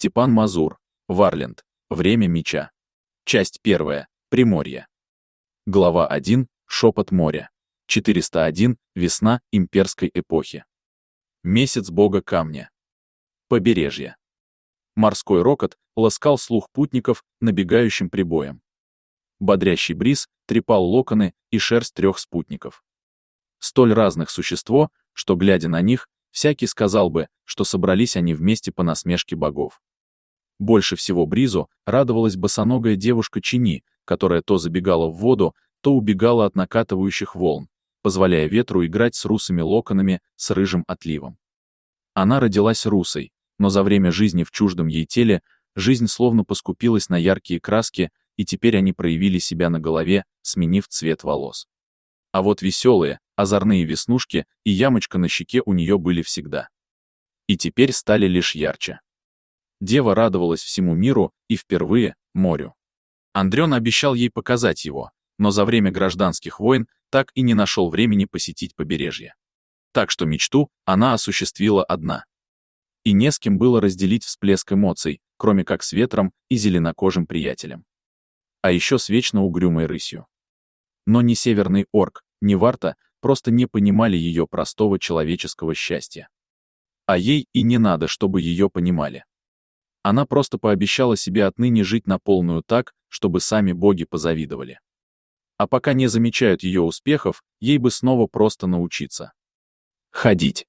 Степан Мазур, Варленд, Время меча. Часть 1. Приморье. Глава 1. Шепот моря. 401. Весна имперской эпохи. Месяц бога камня. Побережье. Морской рокот ласкал слух путников набегающим прибоем. Бодрящий бриз трепал локоны и шерсть 3 спутников. Столь разных существо, что, глядя на них, всякий сказал бы, что собрались они вместе по насмешке богов. Больше всего бризу радовалась босоногая девушка Чини, которая то забегала в воду, то убегала от накатывающих волн, позволяя ветру играть с русыми локонами с рыжим отливом. Она родилась русой, но за время жизни в чуждом ей теле жизнь словно поскупилась на яркие краски, и теперь они проявили себя на голове, сменив цвет волос. А вот веселые, озорные веснушки и ямочка на щеке у нее были всегда. И теперь стали лишь ярче. Дева радовалась всему миру и впервые морю. Андрён обещал ей показать его, но за время гражданских войн так и не нашел времени посетить побережье. Так что мечту она осуществила одна. И не с кем было разделить всплеск эмоций, кроме как с ветром и зеленокожим приятелем. А еще с вечно угрюмой рысью. Но ни Северный Орк, ни Варта просто не понимали ее простого человеческого счастья. А ей и не надо, чтобы ее понимали. Она просто пообещала себе отныне жить на полную так, чтобы сами боги позавидовали. А пока не замечают ее успехов, ей бы снова просто научиться. Ходить.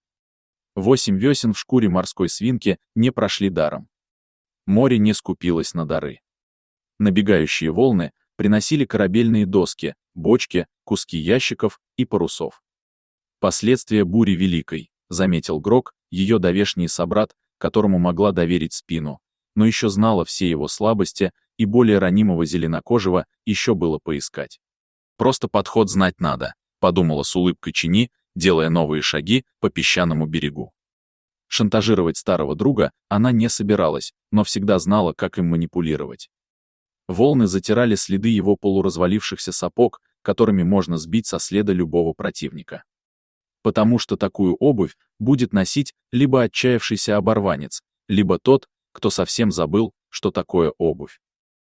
8 весен в шкуре морской свинки не прошли даром. Море не скупилось на дары. Набегающие волны приносили корабельные доски, бочки, куски ящиков и парусов. Последствия бури великой, заметил Грок, ее давешний собрат, которому могла доверить спину, но еще знала все его слабости, и более ранимого зеленокожего еще было поискать. «Просто подход знать надо», — подумала с улыбкой Чини, делая новые шаги по песчаному берегу. Шантажировать старого друга она не собиралась, но всегда знала, как им манипулировать. Волны затирали следы его полуразвалившихся сапог, которыми можно сбить со следа любого противника. Потому что такую обувь будет носить либо отчаявшийся оборванец, либо тот, кто совсем забыл, что такое обувь.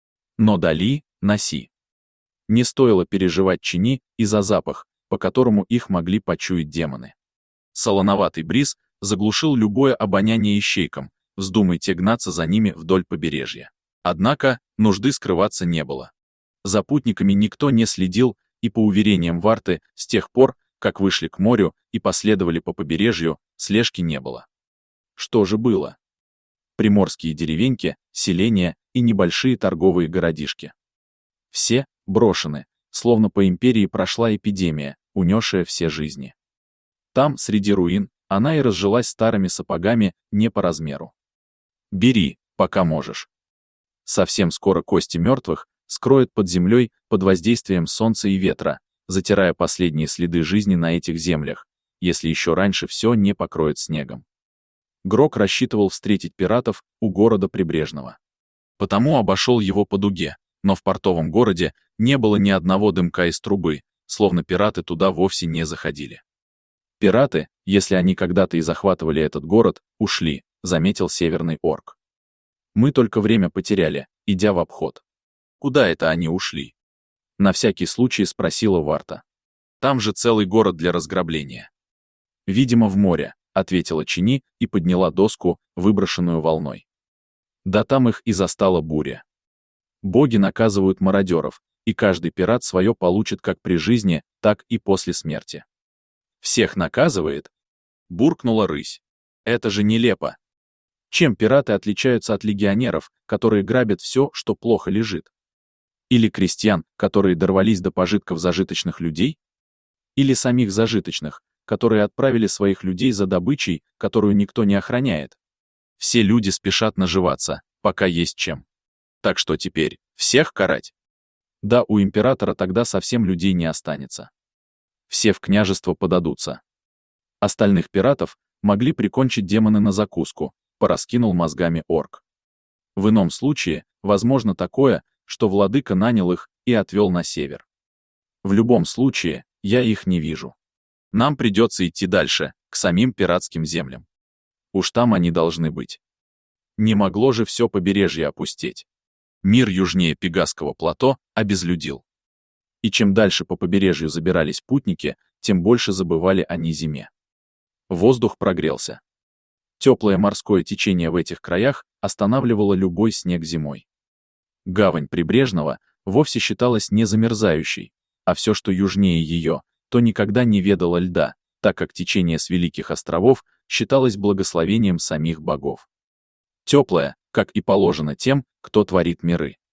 Но дали, носи. Не стоило переживать Чини и за запах, по которому их могли почуять демоны. Солоноватый бриз заглушил любое обоняние ищейкам, вздумай те гнаться за ними вдоль побережья. Однако, нужды скрываться не было. За путниками никто не следил, и по уверениям Варты, с тех пор, как вышли к морю и последовали по побережью, слежки не было. Что же было? Приморские деревеньки, селения и небольшие торговые городишки. Все брошены, словно по империи прошла эпидемия, унесшая все жизни. Там, среди руин, она и разжилась старыми сапогами не по размеру. Бери, пока можешь. Совсем скоро кости мертвых скроют под землей под воздействием солнца и ветра, затирая последние следы жизни на этих землях, если еще раньше все не покроет снегом. Грок рассчитывал встретить пиратов у города Прибрежного. Потому обошел его по дуге, но в портовом городе не было ни одного дымка из трубы, словно пираты туда вовсе не заходили. Пираты, если они когда-то и захватывали этот город, ушли, заметил Северный Орк. Мы только время потеряли, идя в обход. Куда это они ушли? На всякий случай спросила Варта. Там же целый город для разграбления. Видимо, в море, ответила Чини и подняла доску, выброшенную волной. Да там их и застала буря. Боги наказывают мародеров, и каждый пират свое получит как при жизни, так и после смерти. Всех наказывает? Буркнула рысь. Это же нелепо. Чем пираты отличаются от легионеров, которые грабят все, что плохо лежит? Или крестьян, которые дорвались до пожитков зажиточных людей? Или самих зажиточных, которые отправили своих людей за добычей, которую никто не охраняет? Все люди спешат наживаться, пока есть чем. Так что теперь, всех карать? Да, у императора тогда совсем людей не останется. Все в княжество подадутся. Остальных пиратов могли прикончить демоны на закуску, пораскинул мозгами орк. В ином случае, возможно такое, что владыка нанял их и отвел на север. В любом случае, я их не вижу. Нам придется идти дальше, к самим пиратским землям. Уж там они должны быть. Не могло же все побережье опустеть. Мир южнее Пегасского плато обезлюдил. И чем дальше по побережью забирались путники, тем больше забывали они зиме. Воздух прогрелся. Теплое морское течение в этих краях останавливало любой снег зимой. Гавань Прибрежного вовсе считалась не замерзающей, а все, что южнее ее, то никогда не ведало льда, так как течение с Великих островов считалось благословением самих богов. Теплое, как и положено тем, кто творит миры.